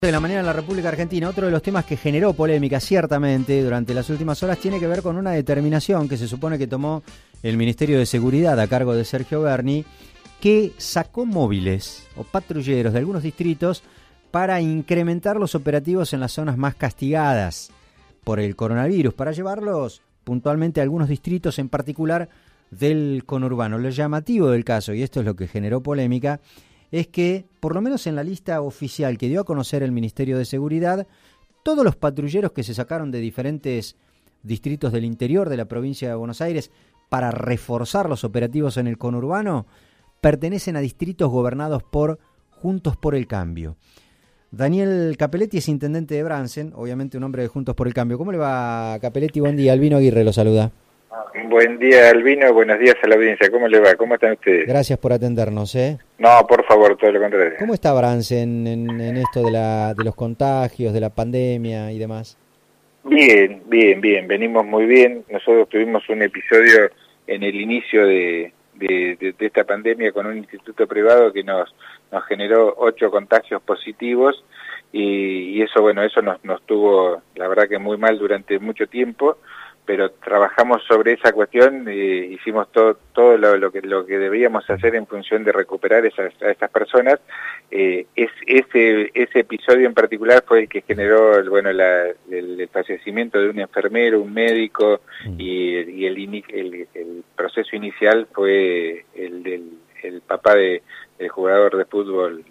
De la mañana en la República Argentina, otro de los temas que generó polémica ciertamente durante las últimas horas tiene que ver con una determinación que se supone que tomó el Ministerio de Seguridad a cargo de Sergio Berni, que sacó móviles o patrulleros de algunos distritos para incrementar los operativos en las zonas más castigadas por el coronavirus, para llevarlos puntualmente a algunos distritos en particular del conurbano. Lo llamativo del caso, y esto es lo que generó polémica, es que, por lo menos en la lista oficial que dio a conocer el Ministerio de Seguridad, todos los patrulleros que se sacaron de diferentes distritos del interior de la provincia de Buenos Aires para reforzar los operativos en el conurbano, pertenecen a distritos gobernados por Juntos por el Cambio. Daniel Capelletti es intendente de Bransen, obviamente un hombre de Juntos por el Cambio. ¿Cómo le va, Capelletti? Buen día, Albino Aguirre lo saluda. Buen día, Albino, buenos días a la audiencia. ¿Cómo le va? ¿Cómo están ustedes? Gracias por atendernos, ¿eh? No, por favor, todo lo contrario. ¿Cómo está Bransen en esto de los contagios, de la pandemia y demás? Bien. Venimos muy bien. Nosotros tuvimos un episodio en el inicio de esta pandemia con un instituto privado que nos generó 8 contagios positivos y eso, bueno, eso nos tuvo, la verdad que muy mal durante mucho tiempo. Pero trabajamos sobre esa cuestión, hicimos todo lo que debíamos hacer en función de recuperar a esas personas. Ese episodio en particular fue el que generó el fallecimiento de un enfermero, un médico, y el proceso inicial fue el del papá del jugador de fútbol,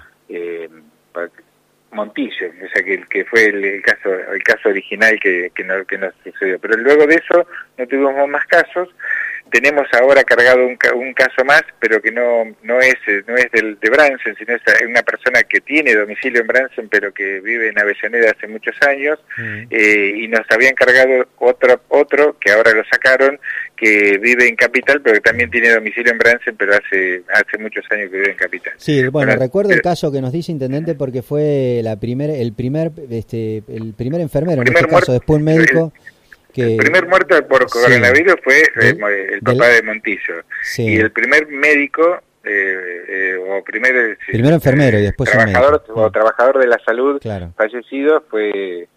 Montillo, o sea que fue el caso original que nos sucedió. Pero luego de eso no tuvimos más casos. Tenemos ahora cargado un caso más, pero que no es de Bransen, sino es una persona que tiene domicilio en Bransen, pero que vive en Avellaneda hace muchos años, y nos habían cargado otro que ahora lo sacaron, que vive en Capital, pero que también tiene domicilio en Bransen, pero hace muchos años que vive en Capital. Sí, bueno, recuerdo el caso que nos dice intendente porque fue el primer enfermero, en este caso, después un médico. El primer muerto por coronavirus fue el papá de Montillo. Sí. Y el primer médico, primero enfermero y después trabajador de la salud, claro, fallecido fue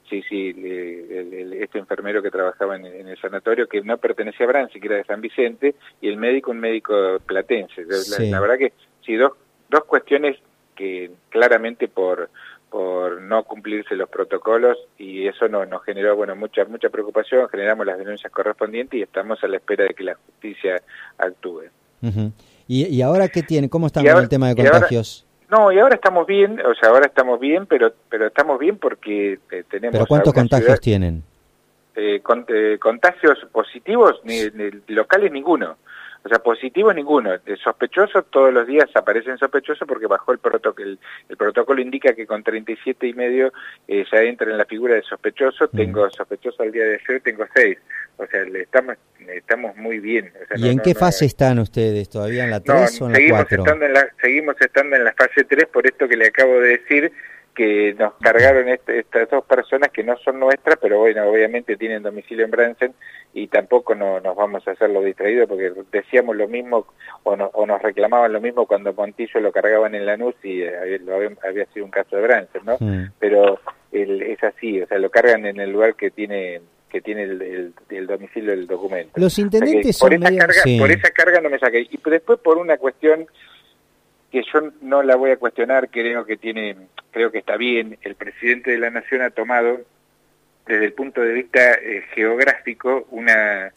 este enfermero que trabajaba en el sanatorio, que no pertenecía a Bransen, que era de San Vicente, y el médico, un médico platense. Sí. La verdad que sí, dos cuestiones que claramente por no cumplirse los protocolos, y eso nos generó mucha preocupación. Generamos las denuncias correspondientes y estamos a la espera de que la justicia actúe. Uh-huh. ¿Y ahora qué tiene? ¿Cómo están con el tema de contagios? Ahora estamos bien, pero estamos bien porque tenemos... ¿Pero cuántos contagios tienen? Contagios positivos, ni locales ninguno. O sea, positivos ninguno. Sospechosos, todos los días aparecen sospechosos porque bajó el protocolo. El protocolo indica que con 37,5 ya entra en la figura de sospechoso. Tengo sospechoso al día de ayer, tengo 6. O sea, estamos muy bien. O sea, ¿Y en qué fase están ustedes? ¿Todavía en la 3 o en la 4? Seguimos estando en la fase 3, por esto que le acabo de decir, que nos cargaron estas 2 personas que no son nuestras, pero bueno, obviamente tienen domicilio en Bransen, y tampoco nos vamos a hacer los distraídos, porque decíamos lo mismo o nos reclamaban lo mismo cuando Montillo lo cargaban en Lanús y había sido un caso de Bransen, ¿no? Pero es así, o sea, lo cargan en el lugar que tiene el domicilio del documento. Los intendentes por esa carga no me saqué. Y después por una cuestión que yo no la voy a cuestionar, creo que está bien. El presidente de la Nación ha tomado, desde el punto de vista geográfico, una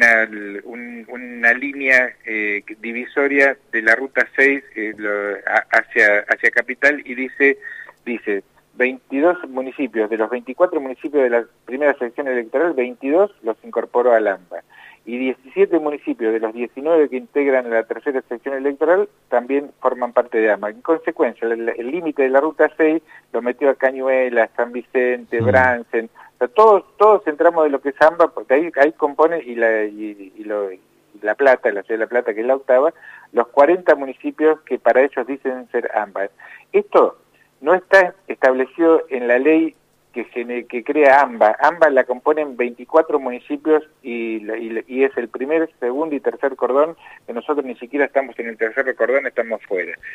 línea divisoria de la ruta 6 hacia Capital, y dice 22 municipios, de los 24 municipios de la primera sección electoral, 22 los incorporó al AMBA. Y 17 municipios de los 19 que integran la tercera sección electoral también forman parte de AMBA. En consecuencia, el límite de la ruta 6 lo metió a Cañuelas, San Vicente, Bransen. O sea, todos entramos de lo que es AMBA, porque ahí compone La Plata, la ciudad de La Plata, que es la octava, los 40 municipios que para ellos dicen ser AMBA. Esto no está establecido en la ley que crea AMBA. AMBA la componen 24 municipios y es el primer, segundo y tercer cordón, que nosotros ni siquiera estamos en el tercer cordón, estamos fuera.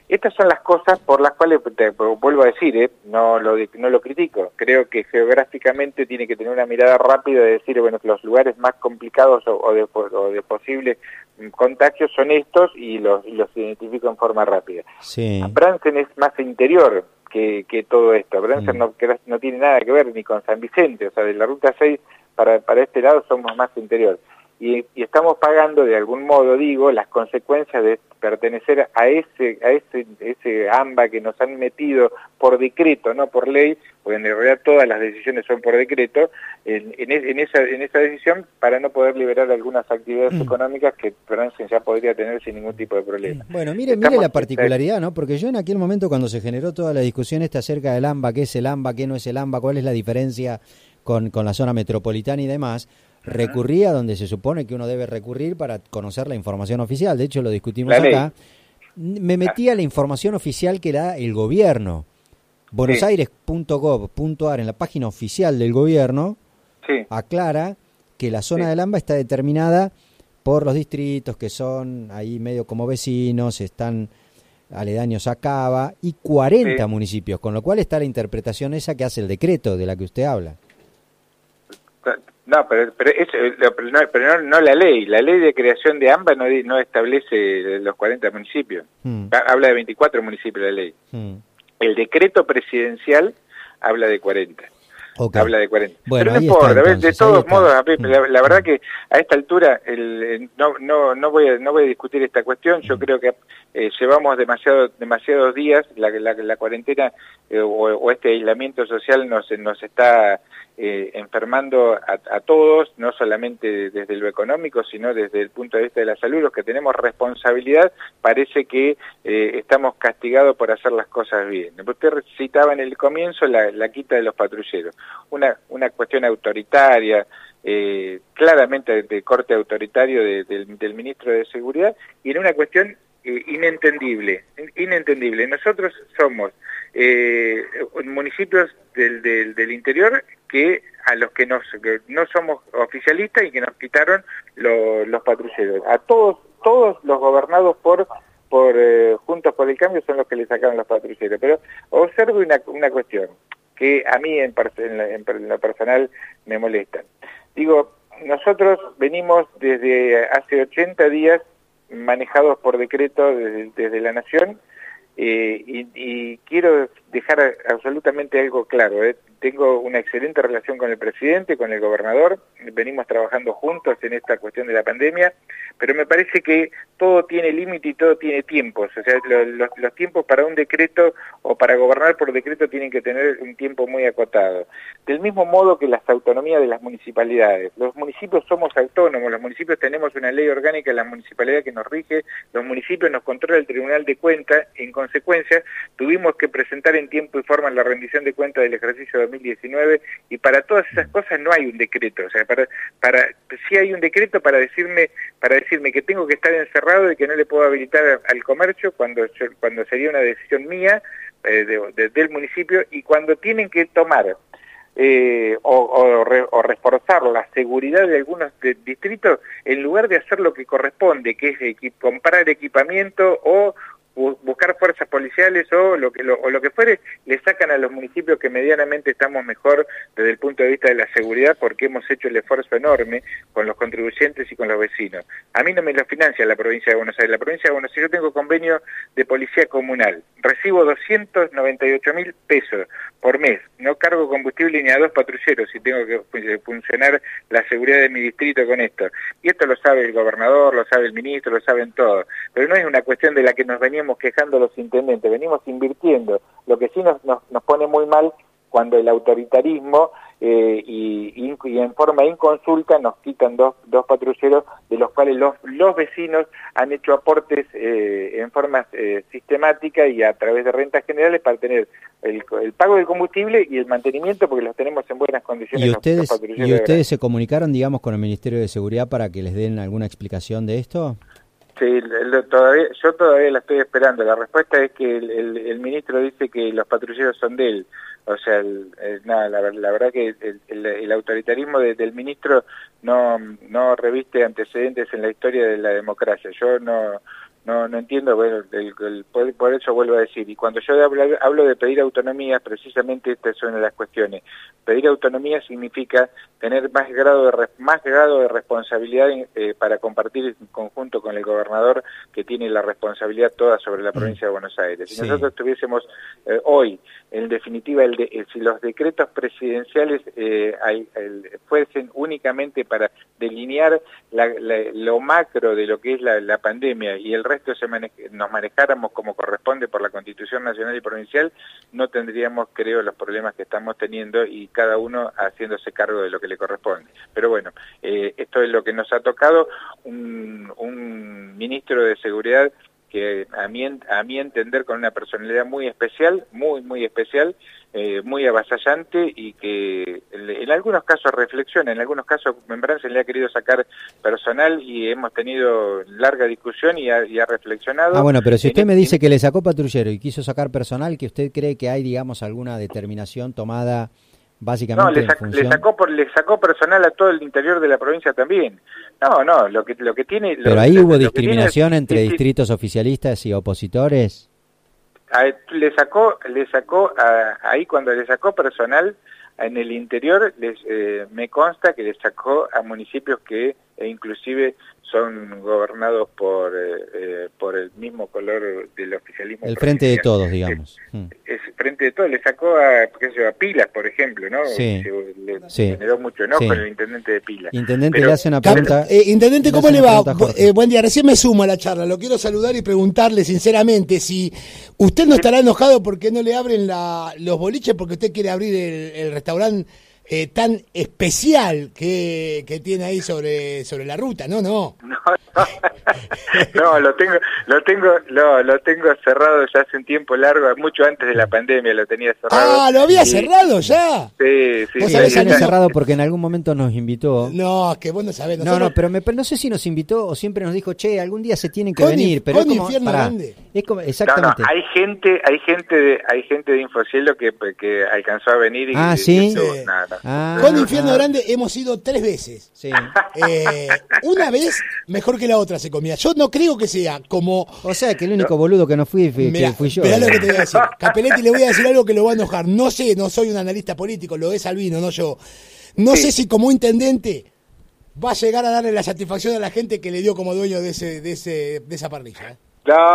Estas son las cosas por las cuales, vuelvo a decir, no lo critico. Creo que geográficamente tiene que tener una mirada rápida de decir, bueno, los lugares más complicados o de posible contagio son estos y los identifico en forma rápida. Sí. Bransen es más interior que todo esto. Bransen no tiene nada que ver ni con San Vicente, o sea, de la Ruta 6 para este lado somos más interior. Y estamos pagando de algún modo, digo, las consecuencias de pertenecer a ese AMBA que nos han metido por decreto, no por ley, porque en realidad todas las decisiones son por decreto, en esa decisión para no poder liberar algunas actividades económicas que Bransen ya podría tener sin ningún tipo de problema. Bueno, mire la particularidad, ¿no? Porque yo en aquel momento cuando se generó toda la discusión acerca del AMBA, qué es el AMBA, qué no es el AMBA, cuál es la diferencia con la zona metropolitana y demás, recurría donde se supone que uno debe recurrir para conocer la información oficial. De hecho, lo discutimos acá. Me metí a la información oficial que da el gobierno. buenosaires.gov.ar, en la página oficial del gobierno, aclara que la zona del AMBA está determinada por los distritos que son ahí medio como vecinos, están aledaños a Cava, y 40 municipios, con lo cual está la interpretación esa que hace el decreto de la que usted habla. No, pero no la ley. La ley de creación de AMBA no establece los 40 municipios. Habla de 24 municipios la ley. El decreto presidencial habla de 40. Okay. Habla de 40. Bueno, pero no importa, de todos modos, la verdad que a esta altura no voy a discutir esta cuestión. Yo creo que llevamos demasiados días, la cuarentena o este aislamiento social nos está enfermando a todos, no solamente desde lo económico, sino desde el punto de vista de la salud. Los que tenemos responsabilidad parece que estamos castigados por hacer las cosas bien. Usted citaba en el comienzo la quita de los patrulleros, una cuestión autoritaria, claramente de corte autoritario del ministro de Seguridad, y en una cuestión inentendible. Nosotros somos municipios del interior a los que no somos oficialistas y que nos quitaron los patrulleros. A todos los gobernados por Juntos por el Cambio son los que le sacaron los patrulleros. Pero observo una cuestión que a mí en lo personal me molesta. Digo, nosotros venimos desde hace 80 días manejados por decreto desde la Nación, y quiero dejar absolutamente algo claro. Tengo una excelente relación con el presidente, con el gobernador, venimos trabajando juntos en esta cuestión de la pandemia, pero me parece que todo tiene límite y todo tiene tiempos. O sea, los tiempos para un decreto o para gobernar por decreto tienen que tener un tiempo muy acotado. Del mismo modo que las autonomías de las municipalidades. Los municipios somos autónomos, los municipios tenemos una ley orgánica de la municipalidad que nos rige, los municipios nos controla el Tribunal de Cuentas, en consecuencia tuvimos que presentar en tiempo y forma la rendición de cuentas del ejercicio 2019, y para todas esas cosas no hay un decreto. O sea, sí hay un decreto para decirme que tengo que estar encerrado y que no le puedo habilitar al comercio cuando sería una decisión mía del municipio, y cuando tienen que tomar o reforzar la seguridad de algunos distritos, en lugar de hacer lo que corresponde, que es comprar equipamiento o buscar fuerzas policiales o lo que fuere, le sacan a los municipios que medianamente estamos mejor desde el punto de vista de la seguridad, porque hemos hecho el esfuerzo enorme con los contribuyentes y con los vecinos. A mí no me lo financia la provincia de Buenos Aires. La provincia de Buenos Aires, yo tengo convenio de policía comunal, recibo 298.000 pesos por mes, no cargo combustible ni a 2 patrulleros y tengo que funcionar la seguridad de mi distrito con esto. Y esto lo sabe el gobernador, lo sabe el ministro, lo saben todos. Pero no es una cuestión de la que nos veníamos quejando los intendentes, venimos invirtiendo. Lo que sí nos pone muy mal cuando el autoritarismo y en forma inconsulta nos quitan dos patrulleros, de los cuales los vecinos han hecho aportes en forma sistemática y a través de rentas generales para tener el pago del combustible y el mantenimiento, porque los tenemos en buenas condiciones. ¿Y ustedes se comunicaron, digamos, con el Ministerio de Seguridad para que les den alguna explicación de esto? Sí, yo todavía la estoy esperando. La respuesta es que el ministro dice que los patrulleros son de él. O sea, la verdad que el autoritarismo del ministro no reviste antecedentes en la historia de la democracia. Yo no no entiendo, bueno, por eso vuelvo a decir, y cuando yo hablo de pedir autonomía, precisamente esta es una de las cuestiones. Pedir autonomía significa tener más grado de responsabilidad para compartir en conjunto con el gobernador, que tiene la responsabilidad toda sobre la provincia de Buenos Aires. Si nosotros tuviésemos hoy, en definitiva, si los decretos presidenciales fuesen únicamente para delinear lo macro de lo que es la pandemia, y el resto nos manejáramos como corresponde por la Constitución Nacional y Provincial, no tendríamos, creo, los problemas que estamos teniendo, y cada uno haciéndose cargo de lo que le corresponde. Pero bueno, esto es lo que nos ha tocado, un ministro de Seguridad que a mi entender con una personalidad muy especial, muy especial, muy avasallante, y que en algunos casos reflexiona, en algunos casos Bransen le ha querido sacar personal y hemos tenido larga discusión y ha reflexionado. Ah, bueno, pero si usted me dice que le sacó patrullero y quiso sacar personal, ¿que usted cree que hay, digamos, alguna determinación tomada básicamente le sacó personal a todo el interior de la provincia también? No, lo que tiene... ¿Pero ahí hubo discriminación entre distritos oficialistas y opositores? Le sacó ahí cuando le sacó personal en el interior, me consta que le sacó a municipios que inclusive son gobernados por el mismo color del oficialismo. El Frente de Todos, digamos. Es Frente de Todos, le sacó a Pilas, por ejemplo, ¿no? Sí. Le generó mucho enojo el intendente de Pilas. Intendente, le hace una pregunta. Intendente, ¿cómo le va? Buen día, recién me sumo a la charla. Lo quiero saludar y preguntarle sinceramente si usted no estará enojado porque no le abren los boliches, porque usted quiere abrir el restaurante tan especial que tiene ahí sobre la ruta. No, lo tengo cerrado ya hace un tiempo largo, mucho antes de la pandemia lo tenía cerrado. Ah, ¿lo había cerrado ya? Sí. Cerrado porque en algún momento nos invitó. No, es que vos no sabés. Pero no sé si nos invitó o siempre nos dijo, che, algún día se tienen que venir. Pero es como, Infierno Grande. Es como, exactamente. No, hay gente de Infocielo que alcanzó a venir y... ¿sí? Con Infierno Grande hemos ido 3 veces. Sí. Una vez mejor que la otra se comía. Yo no creo que sea como... O sea, que el único boludo que no fui fui yo. Mirá lo que te voy a decir. Capelletti, le voy a decir algo que lo va a enojar. No sé, no soy un analista político, lo es Albino, no yo. No sé si como intendente va a llegar a darle la satisfacción a la gente que le dio como dueño de esa parrilla. No,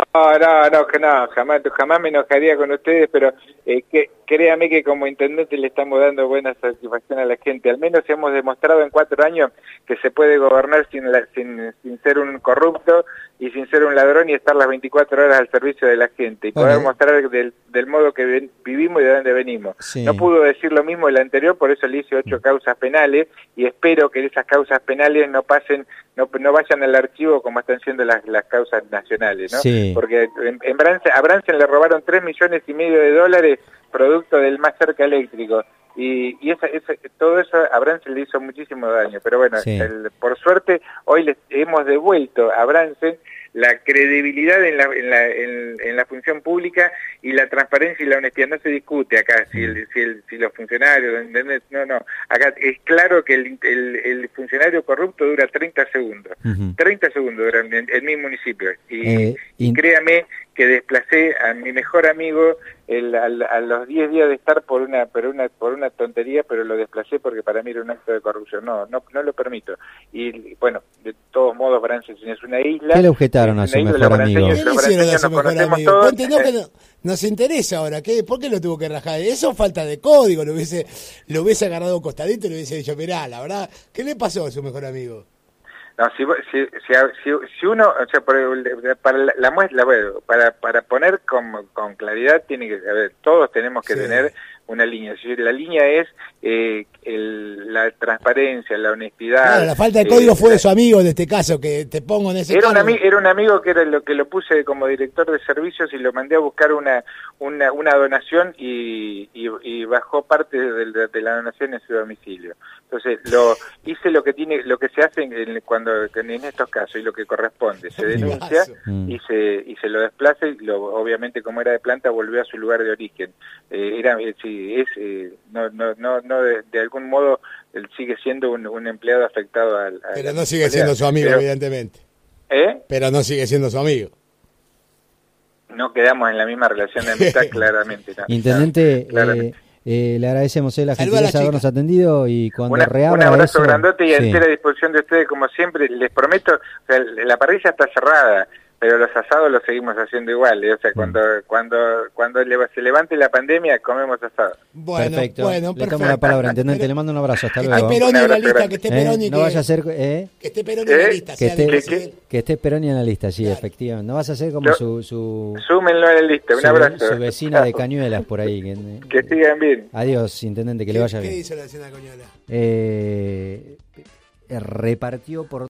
jamás me enojaría con ustedes, pero créame que como intendente le estamos dando buena satisfacción a la gente. Al menos hemos demostrado en 4 años que se puede gobernar sin ser un corrupto y sin ser un ladrón, y estar las 24 horas al servicio de la gente y poder mostrar del modo que vivimos y de dónde venimos. Sí. No pudo decir lo mismo el anterior, por eso le hice 8 causas penales, y espero que esas causas penales no vayan al archivo como están siendo las causas nacionales, ¿no? Sí. Porque a Bransen le robaron $3,5 millones producto del más cerca eléctrico, y todo eso a Bransen le hizo muchísimo daño, pero bueno, por suerte hoy hemos devuelto a Bransen la credibilidad en la función pública y la transparencia y la honestidad. No se discute acá si los funcionarios, ¿entendés? No. Acá es claro que el funcionario corrupto dura 30 segundos. 30 segundos dura en mi municipio. Y créame que desplacé a mi mejor amigo a los 10 días de estar por una tontería, pero lo desplacé porque para mí era un acto de corrupción. No lo permito. Y bueno, de todos modos, Bransen es una isla. ¿Qué le objetaron a su mejor amigo? ¿Qué le hicieron a su mejor amigo? Cuéntenos que nos interesa ahora. ¿Por qué lo tuvo que rajar? Eso es falta de código. Lo hubiese agarrado costadito y le hubiese dicho, mirá, la verdad, ¿qué le pasó a su mejor amigo? No, si uno, o sea, para la muestra, para poner con claridad, tiene que, todos tenemos que tener una línea. Si la línea es la transparencia, la honestidad. Claro, la falta de código fue de su amigo en este caso, que te pongo en ese caso. Era un amigo que era lo que lo puse como director de servicios y lo mandé a buscar una donación y bajó parte de la donación en su domicilio. Entonces hice lo que se hace en estos casos y lo que corresponde. Se denuncia y se lo desplaza y obviamente como era de planta volvió a su lugar de origen. De algún modo él sigue siendo un empleado afectado pero no sigue siendo su amigo, evidentemente. Pero no sigue siendo su amigo. no quedamos en la misma relación de amistad, claramente. ¿No? Intendente, claramente. Le agradecemos la gentileza de habernos atendido y cuando reabra un abrazo eso, grandote y a entera disposición de ustedes, como siempre. Les prometo, o sea, la parrilla está cerrada, pero los asados los seguimos haciendo igual. O sea, cuando se levante la pandemia, comemos asado. Bueno, perfecto. Le tomo la palabra, intendente. Le mando un abrazo. Hasta luego. Que esté Peroni en la lista, que esté Peroni. No vaya a ser... Que esté Peroni en la lista. Que esté Peroni en la lista, sí, claro. Efectivamente. No vas a ser como su súmenlo en la lista. Un abrazo. Su vecina de Cañuelas por ahí. Que sigan bien. Adiós, intendente, que le vaya bien. ¿Qué hizo la vecina de Cañuelas? Repartió por